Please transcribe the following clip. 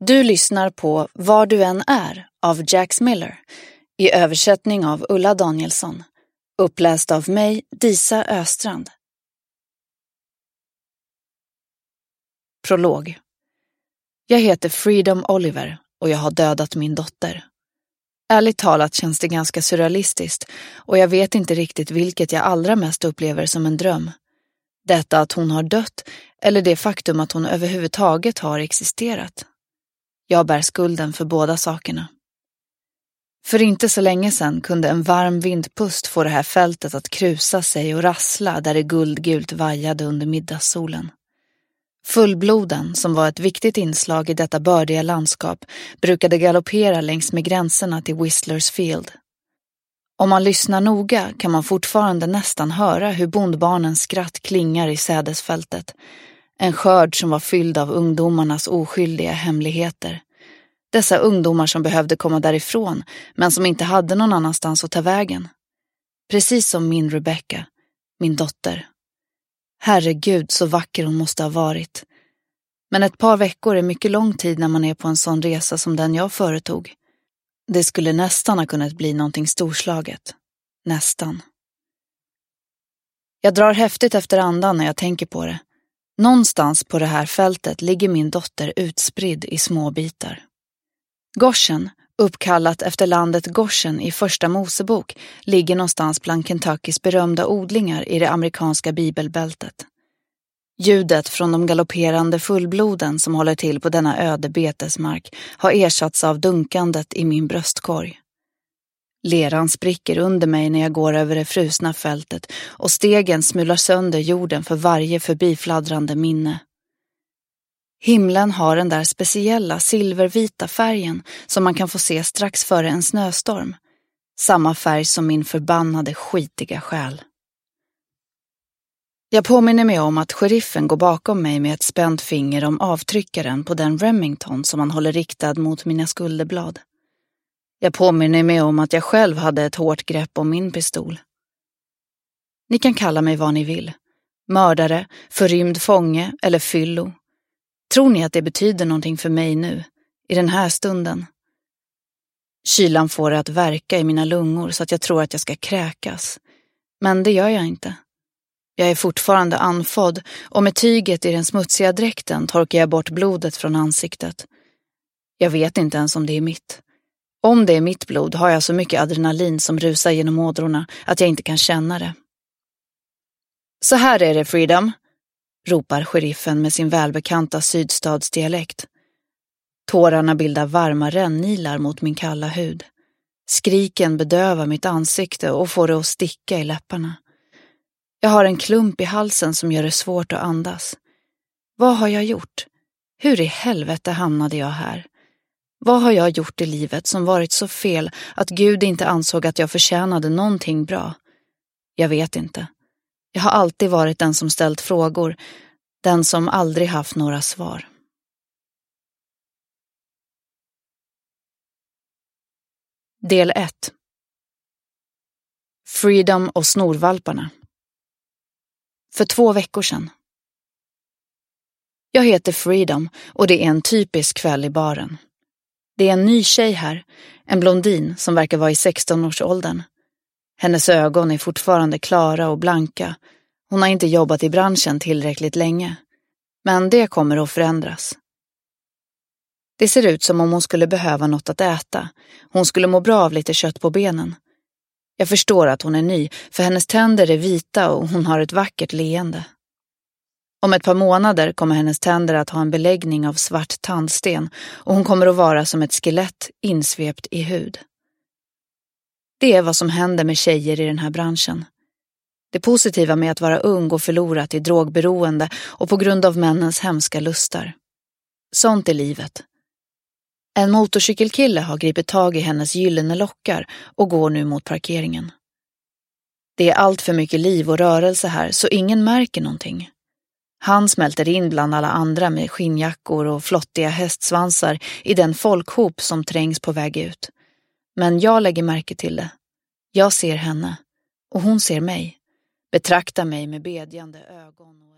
Du lyssnar på Var du än är av Jax Miller i översättning av Ulla Danielsson. Uppläst av mig, Disa Östrand. Prolog. Jag heter Freedom Oliver och jag har dödat min dotter. Ärligt talat känns det ganska surrealistiskt och jag vet inte riktigt vilket jag allra mest upplever som en dröm. Detta att hon har dött eller det faktum att hon överhuvudtaget har existerat. Jag bär skulden för båda sakerna. För inte så länge sedan kunde en varm vindpust få det här fältet att krusa sig och rassla där det guldgult vajade under middagssolen. Fullbloden, som var ett viktigt inslag i detta bördiga landskap, brukade galoppera längs med gränserna till Whistlers Field. Om man lyssnar noga kan man fortfarande nästan höra hur bondbarnens skratt klingar i sädesfältet. En skörd som var fylld av ungdomarnas oskyldiga hemligheter. Dessa ungdomar som behövde komma därifrån men som inte hade någon annanstans att ta vägen. Precis som min Rebecca, min dotter. Herregud, så vacker hon måste ha varit. Men ett par veckor är mycket lång tid när man är på en sån resa som den jag företog. Det skulle nästan ha kunnat bli någonting storslaget. Nästan. Jag drar häftigt efter andan när jag tänker på det. Någonstans på det här fältet ligger min dotter utspridd i små bitar. Goshen, uppkallat efter landet Goshen i första Mosebok, ligger någonstans bland Kentuckys berömda odlingar i det amerikanska bibelbältet. Ljudet från de galopperande fullbloden som håller till på denna öde betesmark har ersatts av dunkandet i min bröstkorg. Leran spricker under mig när jag går över det frusna fältet och stegen smular sönder jorden för varje förbifladdrande minne. Himlen har den där speciella silvervita färgen som man kan få se strax före en snöstorm. Samma färg som min förbannade skitiga själ. Jag påminner mig om att sheriffen går bakom mig med ett spänt finger om avtryckaren på den Remington som han håller riktad mot mina skulderblad. Jag påminner mig om att jag själv hade ett hårt grepp om min pistol. Ni kan kalla mig vad ni vill. Mördare, förrymd fånge eller fyllo. Tror ni att det betyder någonting för mig nu, i den här stunden? Kylan får det att verka i mina lungor så att jag tror att jag ska kräkas. Men det gör jag inte. Jag är fortfarande andfådd och med tyget i den smutsiga dräkten torkar jag bort blodet från ansiktet. Jag vet inte ens om det är mitt. Om det är mitt blod har jag så mycket adrenalin som rusar genom ådrorna att jag inte kan känna det. Så här är det, Freedom, ropar sheriffen med sin välbekanta sydstadsdialekt. Tårarna bildar varma rännilar mot min kalla hud. Skriken bedövar mitt ansikte och får det att sticka i läpparna. Jag har en klump i halsen som gör det svårt att andas. Vad har jag gjort? Hur i helvete hamnade jag här? Vad har jag gjort i livet som varit så fel att Gud inte ansåg att jag förtjänade någonting bra? Jag vet inte. Jag har alltid varit den som ställt frågor, den som aldrig haft några svar. Del 1. Freedom och snorvalparna. För 2 veckor sedan. Jag heter Freedom och det är en typisk kväll i baren. Det är en ny tjej här, en blondin som verkar vara i 16-årsåldern. Hennes ögon är fortfarande klara och blanka. Hon har inte jobbat i branschen tillräckligt länge. Men det kommer att förändras. Det ser ut som om hon skulle behöva något att äta. Hon skulle må bra av lite kött på benen. Jag förstår att hon är ny, för hennes tänder är vita och hon har ett vackert leende. Om ett par månader kommer hennes tänder att ha en beläggning av svart tandsten och hon kommer att vara som ett skelett insvept i hud. Det är vad som händer med tjejer i den här branschen. Det positiva med att vara ung och förlorat i drogberoende och på grund av männens hemska lustar. Sånt är livet. En motorcykelkille har gripit tag i hennes gyllene lockar och går nu mot parkeringen. Det är allt för mycket liv och rörelse här så ingen märker någonting. Han smälter in bland alla andra med skinnjackor och flottiga hästsvansar i den folkhop som trängs på väg ut. Men jag lägger märke till det. Jag ser henne och hon ser mig. Betraktar mig med bedjande ögon.